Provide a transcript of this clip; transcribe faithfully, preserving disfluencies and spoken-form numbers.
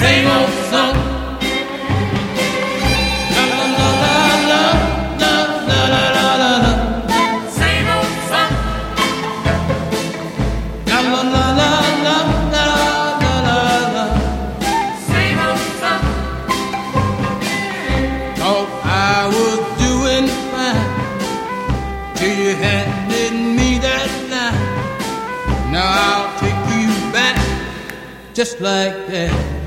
same old song. La la la la la la la la la la. Same old song. La la la la la la la la la. Same old song. Thought I was doing fine till you handed me that line. Now I'll take you back just like that.